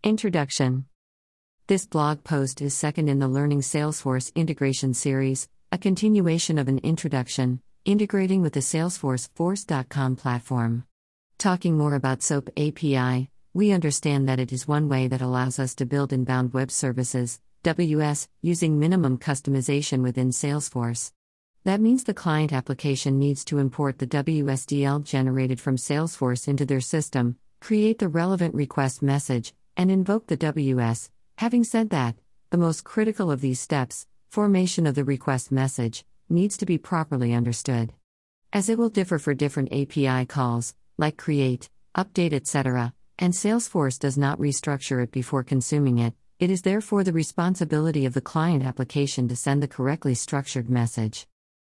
Introduction. This blog post is second in the Learning Salesforce Integration series, a continuation of an introduction, integrating with the Salesforce Force.com platform. Talking more about SOAP API, we understand that it is one way that allows us to build inbound web services, WS, using minimum customization within Salesforce. That means the client application needs to import the WSDL generated from Salesforce into their system, create the relevant request message, and invoke the WS. Having said that, the most critical of these steps, formation of the request message, needs to be properly understood. As it will differ for different API calls, like create, update, etc., and Salesforce does not restructure it before consuming it, it is therefore the responsibility of the client application to send the correctly structured message.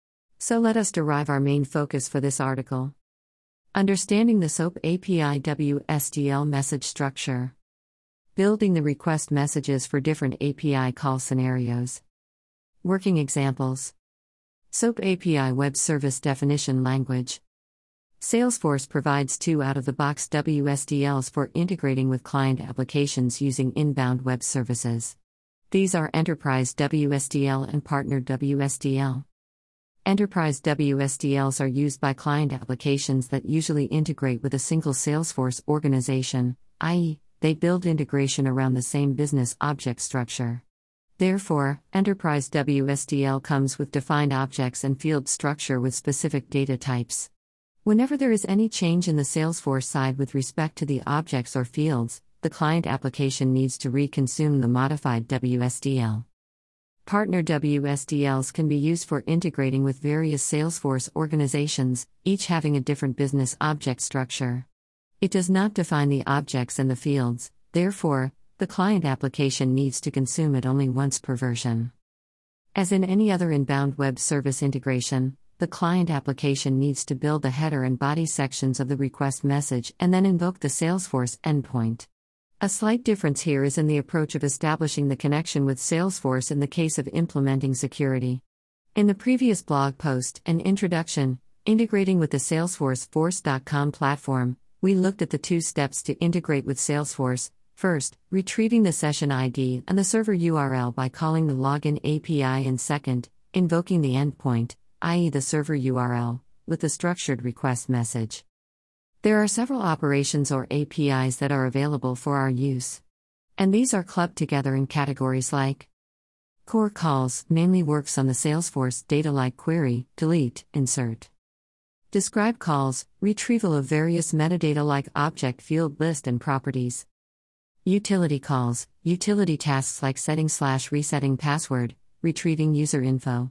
So let us derive our main focus for this article. Understanding the SOAP API WSDL message structure. Building the request messages for different API call scenarios. Working examples. SOAP API Web Service Definition Language. Salesforce provides two out-of-the-box WSDLs for integrating with client applications using inbound web services. These are Enterprise WSDL and Partner WSDL. Enterprise WSDLs are used by client applications that usually integrate with a single Salesforce organization, i.e., they build integration around the same business object structure. Therefore, Enterprise WSDL comes with defined objects and field structure with specific data types. Whenever there is any change in the Salesforce side with respect to the objects or fields, the client application needs to reconsume the modified WSDL. Partner WSDLs can be used for integrating with various Salesforce organizations, each having a different business object structure. It does not define the objects and the fields, therefore, the client application needs to consume it only once per version. As in any other inbound web service integration, the client application needs to build the header and body sections of the request message and then invoke the Salesforce endpoint. A slight difference here is in the approach of establishing the connection with Salesforce in the case of implementing security. In the previous blog post, an introduction, integrating with the Salesforce Force.com platform, we looked at the two steps to integrate with Salesforce. First, retrieving the session ID and the server URL by calling the login API, and second, invoking the endpoint, i.e., the server URL, with the structured request message. There are several operations or APIs that are available for our use. And these are clubbed together in categories like core calls, mainly works on the Salesforce data like query, delete, insert. Describe calls, retrieval of various metadata like object, field, list, and properties. Utility calls, utility tasks like setting/resetting password, retrieving user info.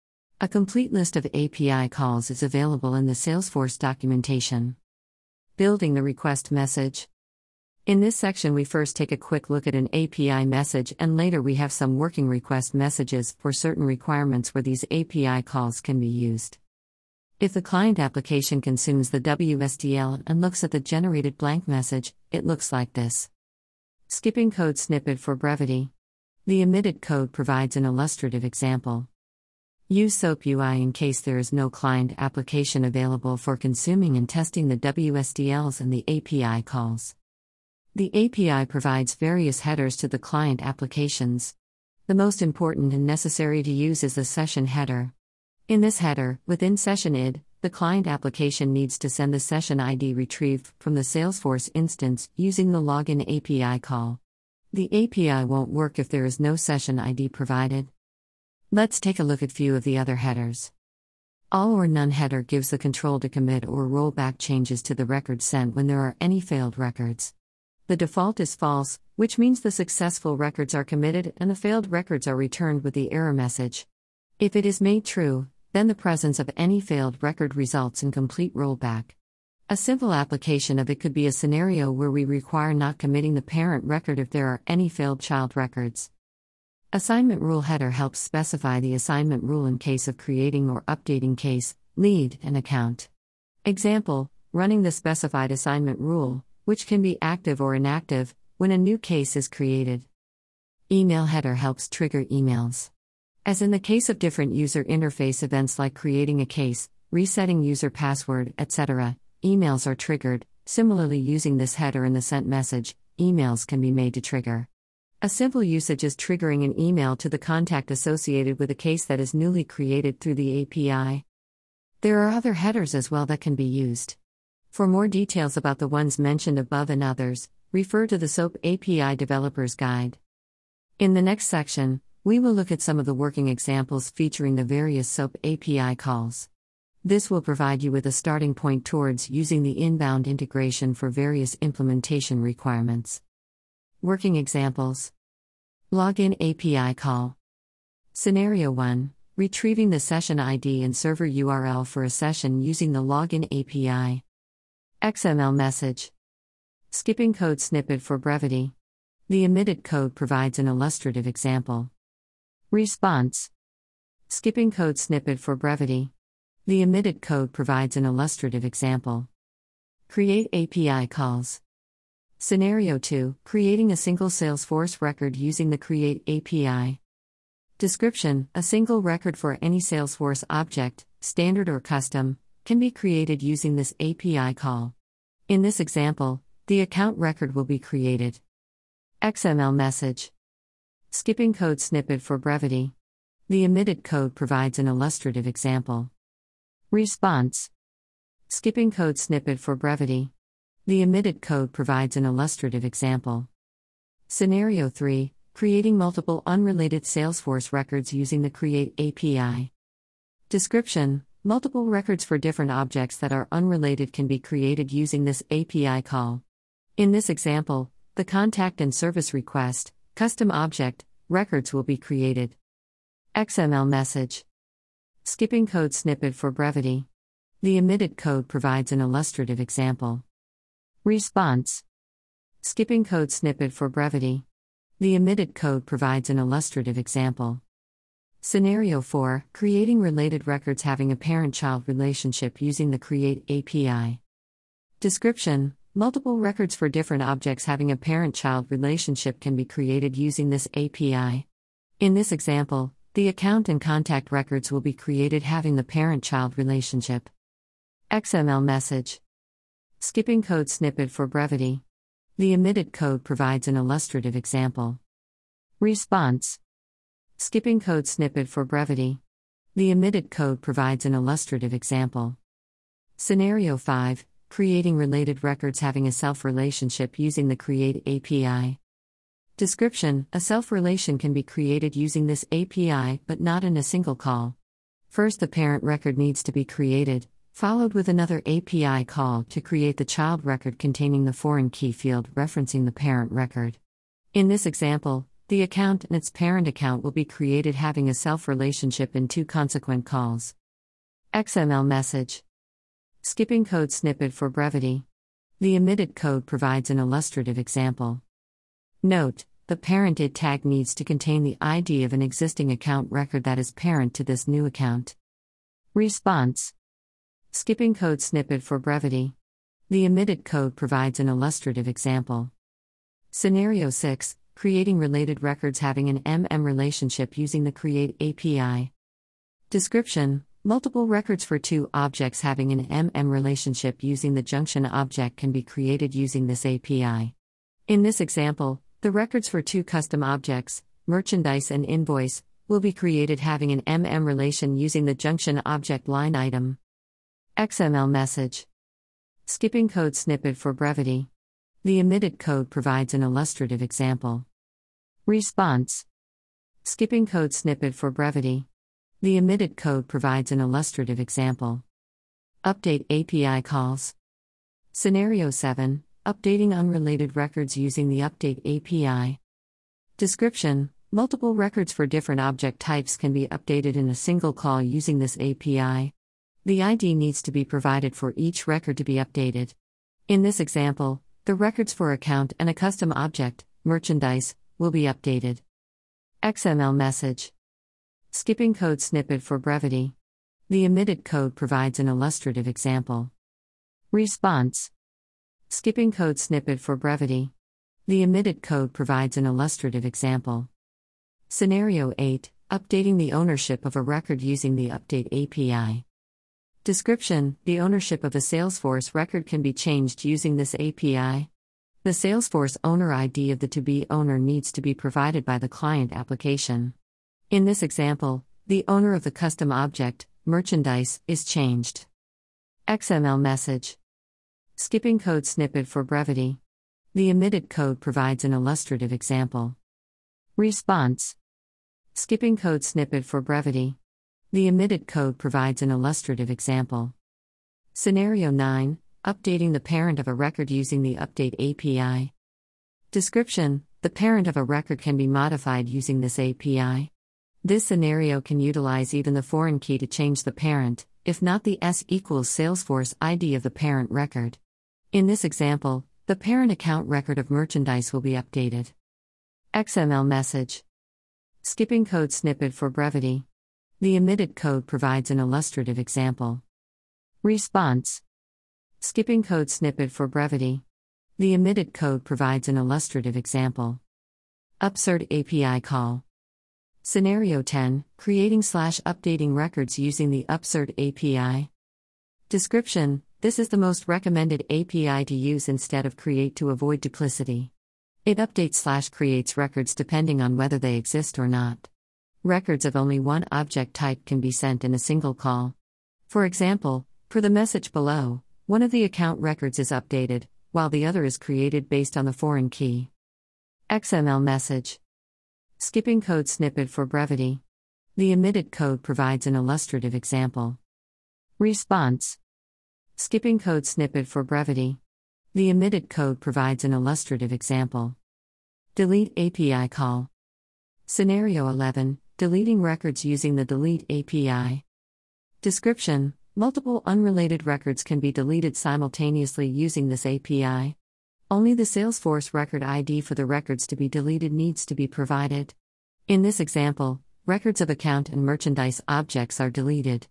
A complete list of API calls is available in the Salesforce documentation. Building the request message. In this section, we first take a quick look at an API message, and later we have some working request messages for certain requirements where these API calls can be used. If the client application consumes the WSDL and looks at the generated blank message, it looks like this. Skipping code snippet for brevity. The omitted code provides an illustrative example. Use SOAP UI in case there is no client application available for consuming and testing the WSDLs and the API calls. The API provides various headers to the client applications. The most important and necessary to use is the session header. In this header, within session ID, the client application needs to send the session ID retrieved from the Salesforce instance using the login API call. The API won't work if there is no session ID provided. Let's take a look at a few of the other headers. All or none header gives the control to commit or roll back changes to the record sent when there are any failed records. The default is false, which means the successful records are committed and the failed records are returned with the error message. If it is made true, then the presence of any failed record results in complete rollback. A simple application of it could be a scenario where we require not committing the parent record if there are any failed child records. Assignment rule header helps specify the assignment rule in case of creating or updating case, lead, and account. Example, running the specified assignment rule, which can be active or inactive, when a new case is created. Email header helps trigger emails. As in the case of different user interface events like creating a case, resetting user password, etc., emails are triggered. Similarly, using this header in the sent message, emails can be made to trigger. A simple usage is triggering an email to the contact associated with a case that is newly created through the API. There are other headers as well that can be used. For more details about the ones mentioned above and others, refer to the SOAP API Developer's Guide. In the next section, we will look at some of the working examples featuring the various SOAP API calls. This will provide you with a starting point towards using the inbound integration for various implementation requirements. Working examples: Login API call. Scenario 1: Retrieving the session ID and server URL for a session using the Login API. XML message. Skipping code snippet for brevity. The omitted code provides an illustrative example. Response. Skipping code snippet for brevity. The omitted code provides an illustrative example. Create API calls. Scenario 2: Creating a single Salesforce record using the Create API. Description: A single record for any Salesforce object, standard or custom, can be created using this API call. In this example, the account record will be created. XML message. Skipping code snippet for brevity. The omitted code provides an illustrative example. Response. Skipping code snippet for brevity. The omitted code provides an illustrative example. Scenario 3: Creating multiple unrelated Salesforce records using the Create API. Description: Multiple records for different objects that are unrelated can be created using this API call. In this example, the contact and service request, custom object, records will be created. XML message. Skipping code snippet for brevity. The omitted code provides an illustrative example. Response. Skipping code snippet for brevity. The omitted code provides an illustrative example. Scenario 4: Creating related records having a parent-child relationship using the Create API. Description: Multiple records for different objects having a parent-child relationship can be created using this API. In this example, the account and contact records will be created having the parent-child relationship. XML message. Skipping code snippet for brevity. The omitted code provides an illustrative example. Response. Skipping code snippet for brevity. The omitted code provides an illustrative example. Scenario 5: Creating related records having a self-relationship using the Create API. Description: A self-relation can be created using this API but not in a single call. First, the parent record needs to be created, followed with another API call to create the child record containing the foreign key field referencing the parent record. In this example, the account and its parent account will be created having a self-relationship in two consequent calls. XML message. Skipping code snippet for brevity. The omitted code provides an illustrative example. Note: the parent id tag needs to contain the ID of an existing account record that is parent to this new account. Response. Skipping code snippet for brevity. The omitted code provides an illustrative example. Scenario 6: Creating related records having an relationship using the Create API. Description: Multiple records for two objects having an relationship using the junction object can be created using this API. In this example, the records for two custom objects, merchandise and invoice, will be created having an relation using the junction object line item. XML message. Skipping code snippet for brevity. The omitted code provides an illustrative example. Response. Skipping code snippet for brevity. The omitted code provides an illustrative example. Update API calls. Scenario 7: Updating unrelated records using the Update API. Description: Multiple records for different object types can be updated in a single call using this API. The ID needs to be provided for each record to be updated. In this example, the records for account and a custom object, merchandise, will be updated. XML message. Skipping code snippet for brevity. The omitted code provides an illustrative example. Response. Skipping code snippet for brevity. The omitted code provides an illustrative example. Scenario 8: Updating the ownership of a record using the Update API. Description: The ownership of a Salesforce record can be changed using this API. The Salesforce owner ID of the to-be owner needs to be provided by the client application. In this example, the owner of the custom object, merchandise, is changed. XML message. Skipping code snippet for brevity. The omitted code provides an illustrative example. Response. Skipping code snippet for brevity. The omitted code provides an illustrative example. Scenario 9. Updating the parent of a record using the Update API. Description: the parent of a record can be modified using this API. This scenario can utilize even the foreign key to change the parent, if not the S equals Salesforce ID of the parent record. In this example, the parent account record of merchandise will be updated. XML message. Skipping code snippet for brevity. The omitted code provides an illustrative example. Response. Skipping code snippet for brevity. The omitted code provides an illustrative example. Upsert API call. Scenario 10. Creating/updating records using the Upsert API. Description: this is the most recommended API to use instead of create to avoid duplicity. It updates/creates records depending on whether they exist or not. Records of only one object type can be sent in a single call. For example, per the message below, one of the account records is updated, while the other is created based on the foreign key. XML message. Skipping code snippet for brevity. The omitted code provides an illustrative example. Response. Skipping code snippet for brevity. The omitted code provides an illustrative example. Delete API call. Scenario 11. Deleting records using the Delete API. Description: multiple unrelated records can be deleted simultaneously using this API. Only the Salesforce record ID for the records to be deleted needs to be provided. In this example, records of account and merchandise objects are deleted.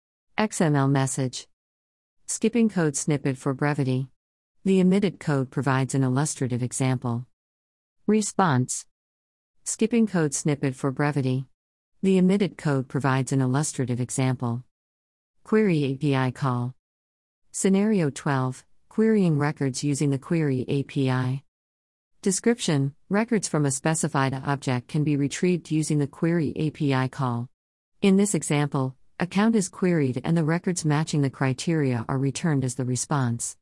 XML message. Skipping code snippet for brevity. The omitted code provides an illustrative example. Response. Skipping code snippet for brevity. The omitted code provides an illustrative example. Query API call. Scenario 12. Querying records using the Query API. Description: records from a specified object can be retrieved using the Query API call. In this example, account is queried and the records matching the criteria are returned as the response.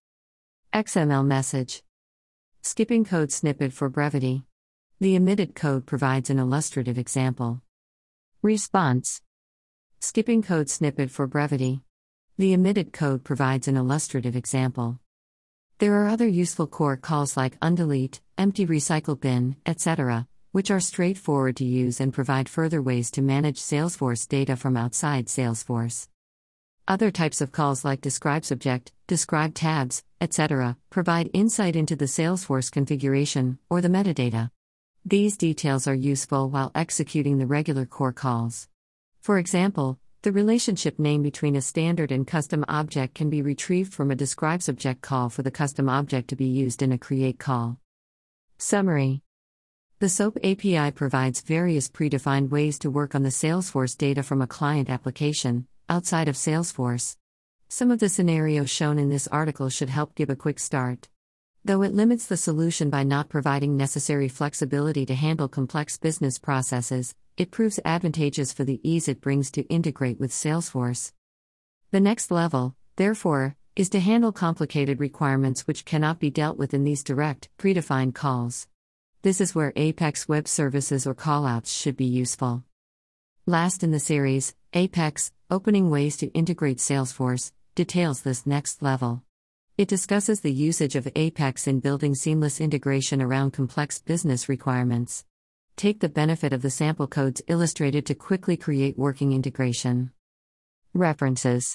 XML message. Skipping code snippet for brevity. The omitted code provides an illustrative example. Response. Skipping code snippet for brevity. The omitted code provides an illustrative example. There are other useful core calls like undelete, empty recycle bin, etc., which are straightforward to use and provide further ways to manage Salesforce data from outside Salesforce. Other types of calls like describe subject, describe tabs, etc., provide insight into the Salesforce configuration or the metadata. These details are useful while executing the regular core calls. For example, the relationship name between a standard and custom object can be retrieved from a describe subject call for the custom object to be used in a create call. Summary. The SOAP API provides various predefined ways to work on the Salesforce data from a client application, outside of Salesforce. Some of the scenarios shown in this article should help give a quick start. Though it limits the solution by not providing necessary flexibility to handle complex business processes, it proves advantageous for the ease it brings to integrate with Salesforce. The next level, therefore, is to handle complicated requirements which cannot be dealt with in these direct, predefined calls. This is where Apex Web Services or callouts should be useful. Last in the series, Apex, Opening Ways to Integrate Salesforce, details this next level. It discusses the usage of Apex in building seamless integration around complex business requirements. Take the benefit of the sample codes illustrated to quickly create working integration. References: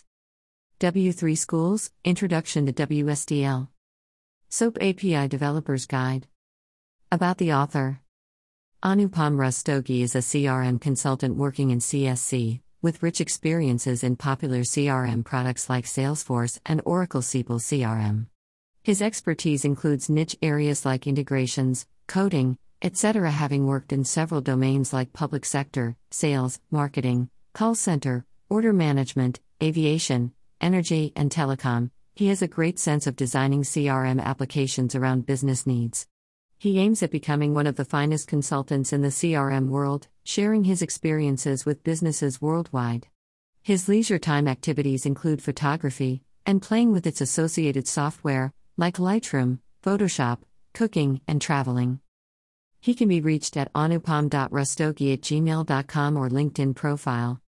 W3 Schools, Introduction to WSDL. SOAP API Developer's Guide. About the author. Anupam Rastogi is a CRM consultant working in CSC, with rich experiences in popular CRM products like Salesforce and Oracle Siebel CRM. His expertise includes niche areas like integrations, coding, etc., having worked in several domains like public sector, sales, marketing, call center, order management, aviation, energy and telecom, He has a great sense of designing CRM applications around business needs. He aims at becoming one of the finest consultants in the CRM world, sharing his experiences with businesses worldwide. His leisure time activities include photography and playing with its associated software, like Lightroom, Photoshop, cooking, and traveling. He can be reached at anupam.rastogi@gmail.com or LinkedIn profile.